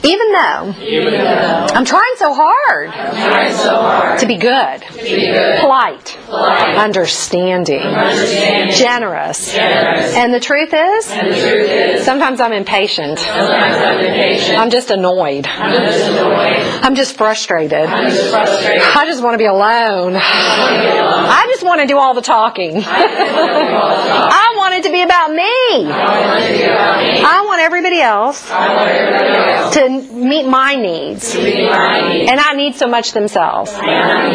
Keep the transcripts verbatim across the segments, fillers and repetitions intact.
Even though, Even though I'm trying so hard, I'm trying so hard to be good, to be good, polite, polite, understanding, understanding, generous. generous. And the truth is, And the truth is, sometimes I'm impatient. sometimes I'm impatient. I'm just annoyed. I'm just annoyed. I'm just frustrated. I'm just frustrated. I just want to be alone. I just want to do all the talking. I want it to be about me. I want everybody else to meet my needs. And not need so much themselves. No,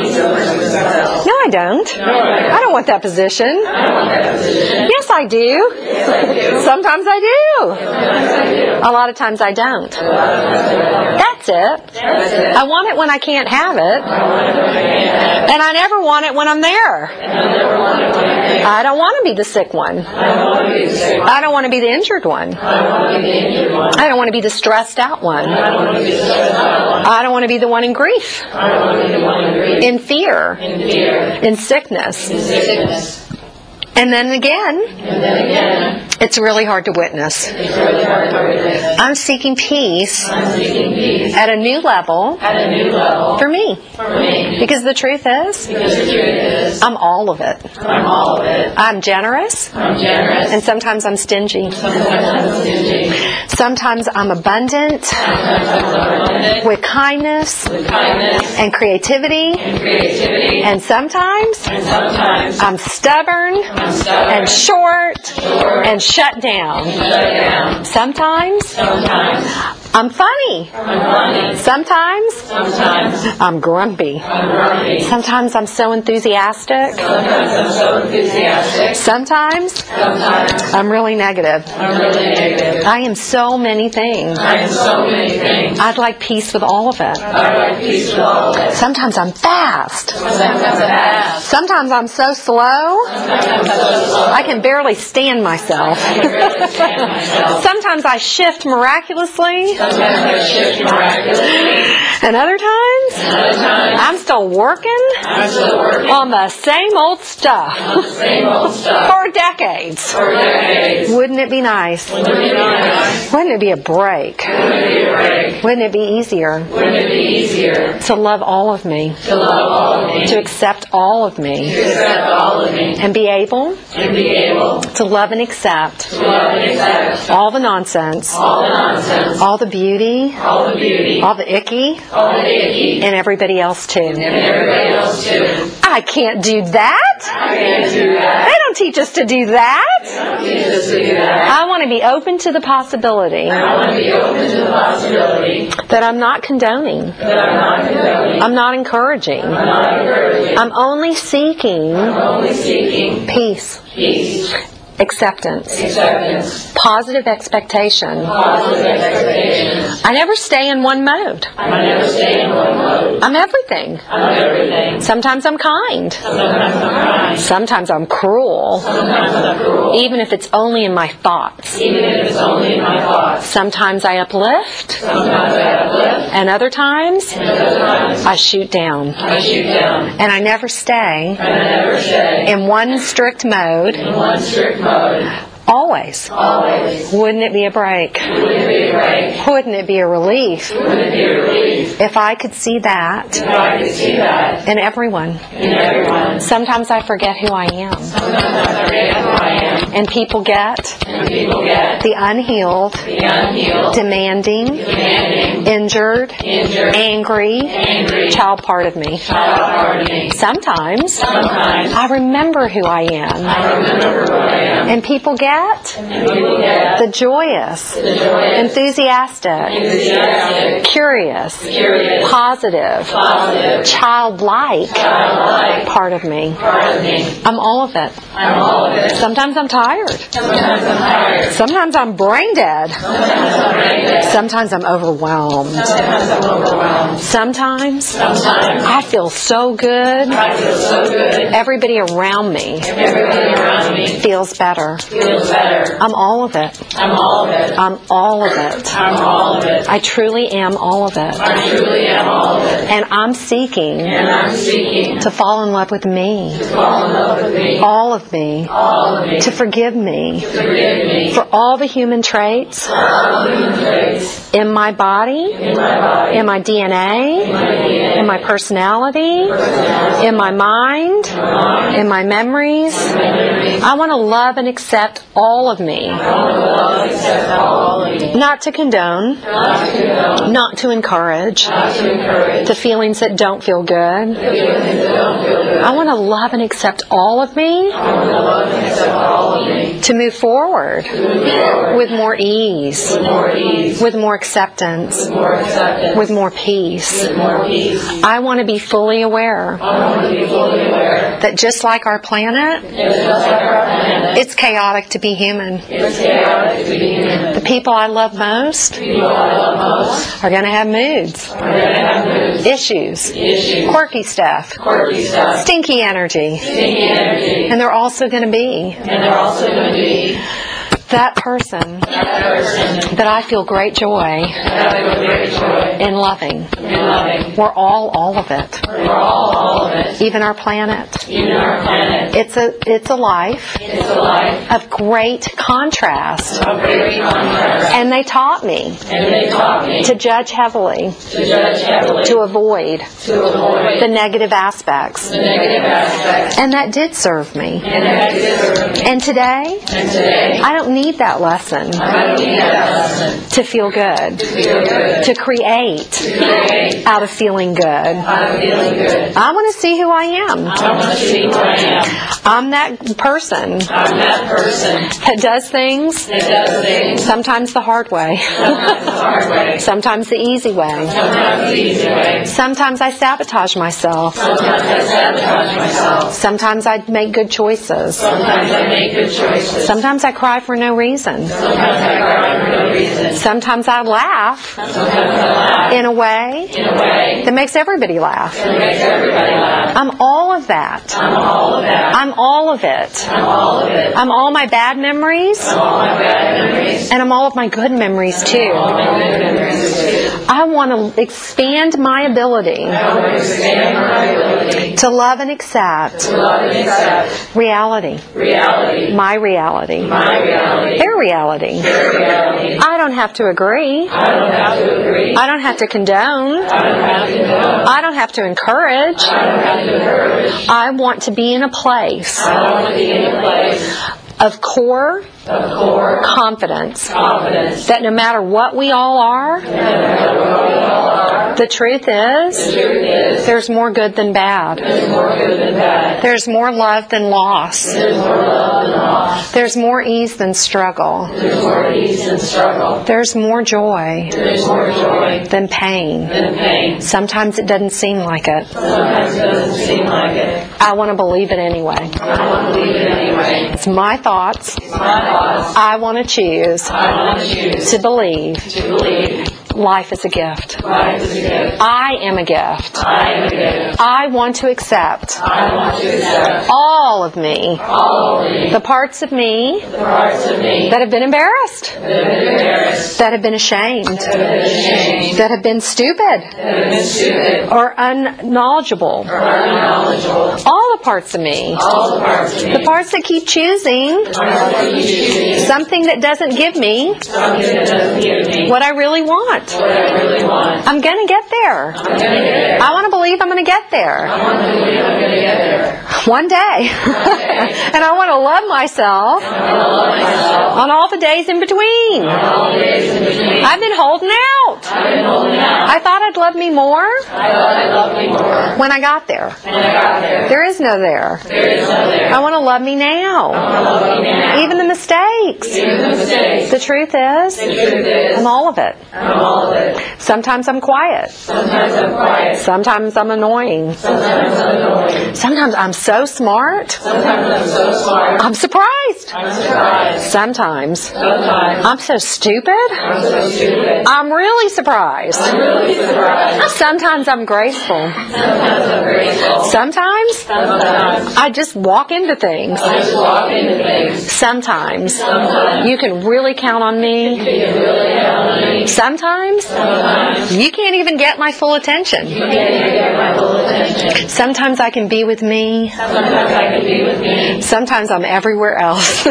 I don't. I don't want that position. Yes, I do. Sometimes I do. A lot of times I don't. That's it. I want it when I can't have it. And I never want it when I'm there. I don't want to be the sick one. I don't want to be the injured one. I don't want to be the stressed out one. I don't want to be the one in grief, in fear, in sickness. And then again, And then again, it's really hard to witness. it's really hard to witness. I'm seeking peace I'm seeking peace at a new level at a new level for me. for me. Because the truth is, Because the truth is, I'm all of it. I'm all of it. I'm generous, I'm generous. and sometimes I'm stingy. Sometimes I'm stingy. Sometimes I'm abundant Sometimes I'm abundant with kindness with kindness and creativity. and creativity. And sometimes And sometimes I'm stubborn I'm stubborn and short short, and shut down. shut down. Sometimes Sometimes I'm funny. I'm funny. Sometimes Sometimes I'm grumpy. I'm grumpy. Sometimes I'm so enthusiastic. Sometimes I'm so enthusiastic. Sometimes Sometimes I'm really negative. I'm really negative. I am so many things. I am so many things. I'd like peace with all of it. I like peace with all of it. Sometimes I'm fast. Sometimes I'm fast. Sometimes I'm so slow, Sometimes I'm so slow. I can barely stand myself. I can barely stand myself. Sometimes I shift miraculously, Sometimes I shift miraculously. and other times Other times I'm still working I'm still working on the same old stuff on the same old stuff for decades. for decades. Wouldn't it be nice? Wouldn't it be nice? Wouldn't it be a break? Wouldn't it be a break? Wouldn't it be easier Wouldn't it be easier to love all of me, to love all of me, to accept all of me, to accept all of me, and be able and be able to love and accept to love and accept all the nonsense, all the nonsense, all the beauty, all the beauty, all the icky, all the icky, and everybody else too. and everybody else too. I can't do that. I can't do that. They don't teach us to do that. Don't teach us to do that. I want to be open to the possibility I want to be open to the possibility that I'm not condoning. that I'm not condoning, I'm not encouraging. I'm not encouraging, I'm only seeking I'm only seeking peace, peace, acceptance, acceptance, positive expectation. positive expectations. I never stay in one mode. I never stay in one mode. I'm everything. I'm everything. Sometimes I'm kind. Sometimes I'm kind. Sometimes I'm cruel. Sometimes I'm cruel. Even if it's only in my thoughts. Even if it's only in my thoughts. Sometimes I uplift. Sometimes I uplift. And other times And other times I shoot down. I shoot down. And I never stay And I never stay in one strict mode. in one strict mode. Always. Always. Wouldn't it be a break? Wouldn't it be a break? Wouldn't it be a relief Wouldn't it be a relief if I could see that if I could see that in everyone? in everyone? Sometimes I forget who I am. Sometimes I forget who I am. And people get And people get the unhealed, the unhealed, demanding, demanding, injured, injured, angry, angry child part of me. child part of me. Sometimes Sometimes I remember who I am. I remember who I am. And people get And people get the joyous, the joyous, enthusiastic, enthusiastic, curious, curious, positive, positive, childlike childlike part of me. part of me. I'm all of it. I'm all of it. Sometimes I'm tired. Sometimes I'm tired. Sometimes I'm brain dead. Sometimes I'm brain dead. Sometimes I'm overwhelmed. Sometimes I'm overwhelmed. Sometimes Sometimes I feel so good. I feel so good. Everybody around me Everybody around me feels better. feels better. better. I'm all of it. I'm all of it. I'm all of it. I'm all of it. I truly am all of it. I truly am all of it. And I'm seeking And I'm seeking to fall in love with me. to fall in love with me. All of me. All of me. To forgive me Forgive me. for all the human traits all the human traits in my body, in my body. in my D N A, in my personality, in my mind, in my memories. I want to love and accept all of me. Not to condone, not to encourage the feelings that don't feel good. I want to love and accept all of me to move forward with more ease, with more acceptance, with more peace. I want to be fully aware that just like our planet, it's chaotic to be human. The people I love most are going to have moods, issues, quirky stuff, stinky energy, and they're also going to be that person that I feel great joy in loving. We're all all of it. Even our planet. It's a it's a life of great contrast. And they taught me to judge heavily, to avoid the negative aspects. And that did serve me. And today, I don't need that lesson to feel good, to create out of feeling good. I want to see who I am. I'm that person that does things sometimes the hard way, sometimes the easy way. Sometimes I sabotage myself. Sometimes I make good choices. Sometimes I cry for no reason. Sometimes I laugh in a way that makes everybody laugh. I'm all of that. I'm all of it. I'm all my bad memories, and I'm all of my good memories too. I want to expand my ability to love and accept reality, my reality, their reality. I don't have to agree. I don't have to condone. I don't have to encourage. I want to be in a place of core confidence that no matter what we all are, the truth is there's more good than bad. There's more love than loss. There's more ease than struggle. There's more joy than pain. Sometimes it doesn't seem like it. I want to believe it anyway. It's my thoughts. I want to choose to believe life is a gift. I am a gift. I want to accept all of me, the parts of me that have been embarrassed, that have been ashamed, that have been stupid or unknowledgeable. All the parts of me, the parts that keep choosing something that doesn't give me what I really want. I'm going to get there. I want to believe I'm going to get there. One day. And I want to love myself on all the days in between. I've been holding out. I thought I'd love me more when I got there. There is no there. I want to love me now. Even the mistakes. The truth is, I'm all of it. Sometimes I'm quiet. Sometimes I'm annoying. Sometimes I'm so smart. I'm surprised. Sometimes I'm so stupid. I'm really surprised. Sometimes I'm graceful. Sometimes I'm grateful. Sometimes Sometimes I just walk into things. I just walk into things. Sometimes Sometimes you can really count on you me. can really count on me. Sometimes Sometimes you can't even get my full attention. you can't even get my full attention. Sometimes I can be with me. Sometimes I can be with me. Sometimes I'm everywhere else.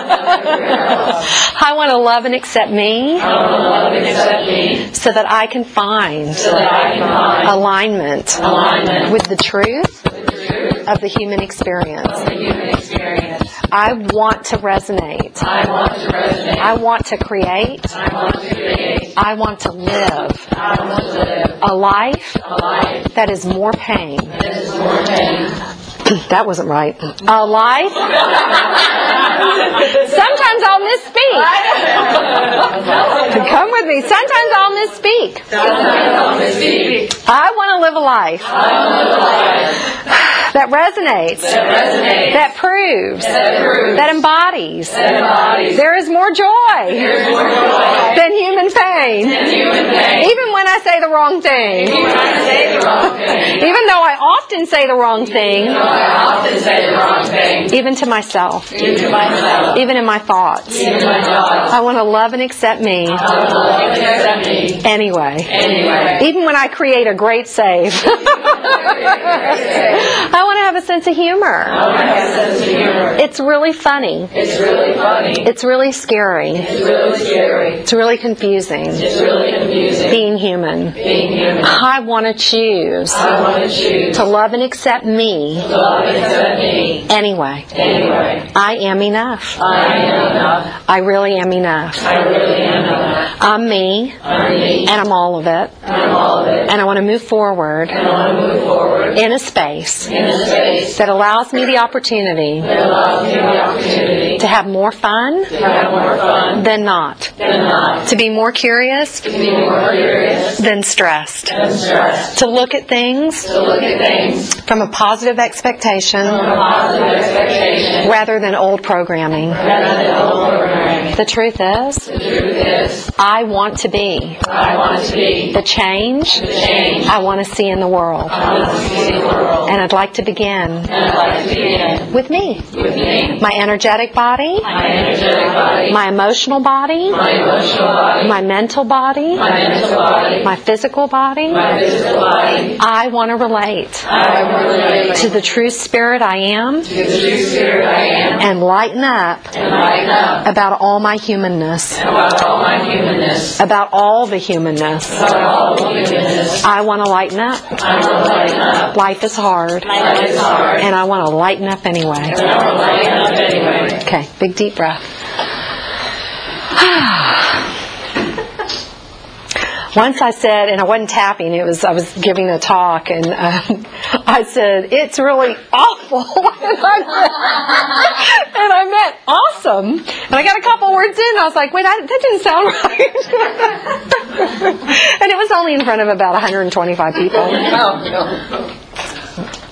I want to love and accept me I want to love and accept me so that I can find so that I can find alignment alignment with the truth with the truth of the human experience. of the human experience. I want to resonate. I want to resonate. I want to create. I want to create. I want to live I want to live a life a life that is more pain. that is more pain. That wasn't right. A life. Sometimes I'll misspeak. Come with me. Sometimes I'll misspeak. Sometimes I'll misspeak. I want to live a life I want to live a life that resonates, that resonates, that proves, that proves, that embodies. that embodies There is more joy more joy than human pain. than human pain. Even when I say the wrong thing. Even when I say the wrong thing. Even though I often say the wrong thing. I often say the wrong thing. Even to myself. Even to myself. Even in my thoughts. Even my thoughts. I want to love and accept me I want to love and accept me. anyway. Anyway. Even when I create a great save. I want to have a sense of humor. I want to have a sense of humor. It's really funny. It's really funny. It's really scary. It's really scary. It's really confusing. It's really confusing. Being human. Being human. I want to choose I want to choose to love and accept me to love and accept me. anyway. Anyway. I am enough. I am enough. I really am enough. I really am enough. I'm me, I'm me. and I'm all of it. I'm all of it. And I want to move forward And I want to move forward in a space in a space that allows me the opportunity that allows me the opportunity to have more fun to have more fun than not, than not, to be more curious to be more curious than stressed, than stressed, to look at things to look at things from a positive expectation from a positive expectation rather than old programming. rather than old programming. The truth is, The truth is, I want to be I want to be the change the change I want to see in the world. I want to see in the world. And I'd like to begin And I'd like to begin with me. with me, My energetic body, my energetic body, my emotional body, my emotional body, my mental body, my mental body, my physical body. my physical body. I want to relate I want to relate to the true spirit I am to the true spirit I am and lighten up and lighten up about all my humanness, about all my humanness, about all the humanness. about all the humanness. I want to lighten up. I want to lighten up. Life is hard, Life is hard. and I want to lighten up anyway. And I want to lighten up anyway. Okay, big deep breath. Once I said, and I wasn't tapping, it was I was giving a talk, and uh, I said, it's really awful. and, I meant, and I meant awesome. And I got a couple words in, and I was like, wait, I, that didn't sound right. And it was only in front of about one hundred twenty-five people.